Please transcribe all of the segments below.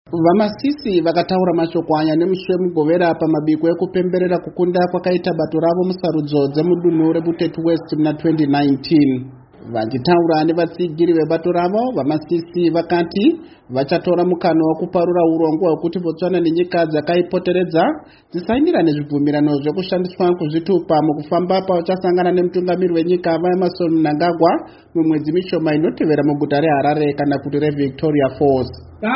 Vamasisi vakataura mashoko aya nemusi wemugovera pamabiko ekupemberera kukunda kwakaita bato ravo musarudzo dzemudunhu reButete West muna 2019. Vachitaura nevatsigiri vebato ravo, Vamasisi vakati vachatora mukana wekuparura urongwa hwekuti Botswana nenyika dzakaipoteredza dzisaindira nezvibvumirano zvekushandiswa kuzvitupa mukufamba pavachasangana nemutungamiri wenyika vaEmmerson Mnangagwa mumwedzi mishoma inotevera muguta reHarare kana kuti reVictoria Falls.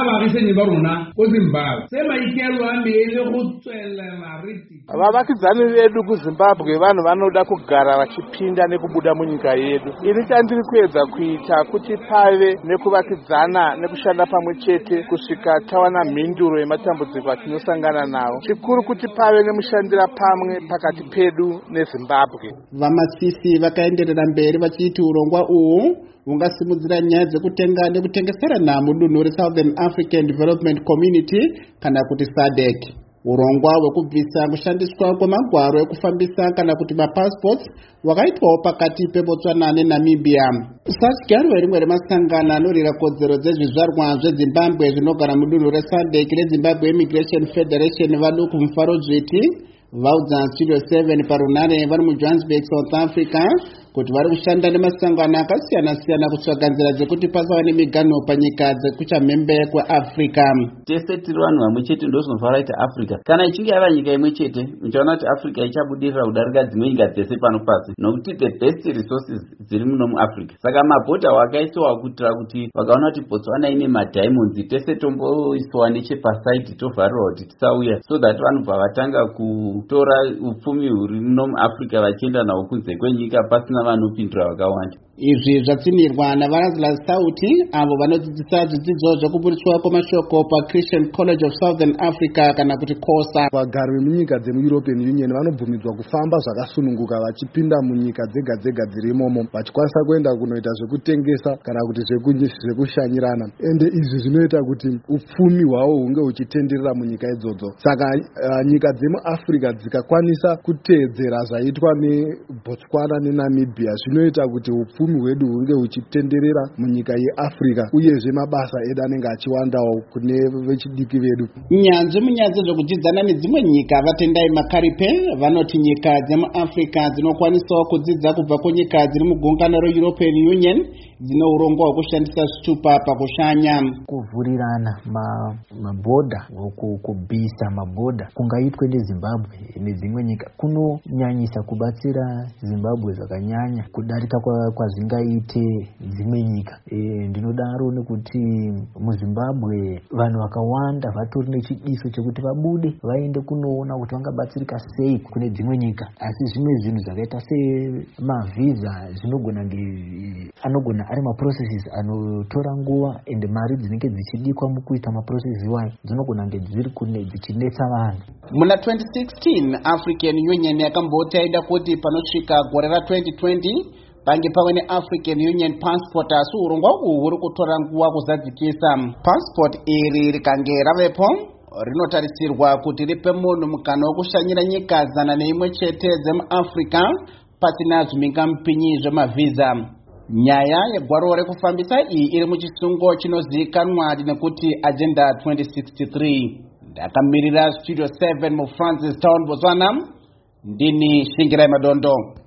Vavakidzani vedu kuZimbabwe vanhu vanoda kugara vachipinda nekubuda munyika yedu. Ini chandiri kuedza kuita kuti pave nekuvakidzana nekushanda pamwe chete kusvika tawana mhinduro yematambudziko atinosangana nawo. Chikuru kuti pave nemushandira pamwe pakati pedu neZimbabwe. Vamasisi vakaenderera mberi vachiti urongwa uhu ungasimudzira nyaya dzekutenga nekutengeserana mudunhu reSouthern African Development Community kana kuti SADC. Urongwa hwekubvisa kushandiswa kwemagwaro ekufambisa kana kuti mapassports wakaitwawo pakati peBotswana neNamibia. SADC rimwe remasangano anorira kodzero dzezvizvarwa zveZimbabwe zvinogara mudunhu reSADC reZimbabwe Immigration Federation vaduku mufaro zviti vaudza Studio 7 parunare vari muJohannesburg, South Africa kuti vari kushanda nemasangano akasiyana-siyana kutsvaga nzira dzekuti pasava nemiganho panyika dzekuchamhembe kweAfrica. Tese tiri vanhu vamwe chete ndozvinofara kuti Africa kana ichinge yava nyika imwe chete muchaona kuti Africa ichabudirira kudarika dzimwe nyika dzese pano pasi nokuti the best resources dziri muno muAfrica. Saka mabhodha wakaiswa kuitira kuti vakaona kuti Botswana ine madiamonds tese tomboiswa nechepasaidi tovharirwa kuti tisauya so that vanobva vatanga kutora upfumi huri muno muAfrica vachienda nawo kunze kwenyika pasina vanopindura vakawanda. Izvi zvatsinirwa naVarazlas Sauti avo vanodzidzisa zvidzidzo zvekuburiswa kwemashoko paChristian College of Southern Africa kana kuti KOSA. Vagari vemunyika dzemuEuropean Union vanobvumidzwa kufamba zvakasununguka vachipinda munyika dzega dzega dziri imomo vachikwanisa kuenda kunoita zvekutengesa kana kuti zvekushanyirana. Ende izvi zvinoita kuti upfumi hwavo hunge huchitenderera munyika idzodzo. Saka nyika dzemuAfrica dzikakwanisa kuteedzera zvaitwa neBotswana neNamibia zvinoita kuti upfumi hwedu hunge huchitenderera munyika yeAfrica uyezve mabasa edu anenge achiwandawo kune vechidiki vedu. Nyanzvi munyaya dzekudzidzana nedzimwe nyika vatendai Makaripe vanoti nyika dzemuAfrica dzinokwanisawo kudzidza kubva kunyika dziri mugungano reEuropean Union dzine urongwa hwekushandisa zvitupa pakushanya. Kuvhurirana mabhodha kubvisa mabhodha kungaitwe neZimbabwe nedzimwe nyika kunonyanyisa kubatsira Zimbabwe zvakanyanya kudarika kwazvingaite dzimwe nyika. Ndinodaro nekuti muZimbabwe vanhu vakawanda vatori nechidiso chekuti vabude vaende kunoona kuti vangabatsirika sei kune dzimwe nyika, asi zvimwe zvinhu zvakaita semavhiza anogona ari maprocesses anotora nguva ende mari dzinenge dzichidikwa mukuita maprocesses iwayo dzinogona kunge dziri kune dzichinetsa vanhu. Muna 2016 African Union yakamboti yaida kuti panosvika gore ra2020 pange pave neAfrican Union passport, asi urongwa uhu huri kutora nguva kuzadzikisa. Passport iri rikange ravepo rinotarisirwa kuti ripe munhu mukana wekushanyira nyika zana neimwe chete dzemuAfrica pasina zvimhingamupinyi zvemavhiza. Nyaya yegwaro rekufambisa iyi iri muchisungo chinozivikanwa nekuti Agenda 2063. Ndakamirira Studio 7 muFrancis Town, Botswana. Ndini Shingirai Madondo.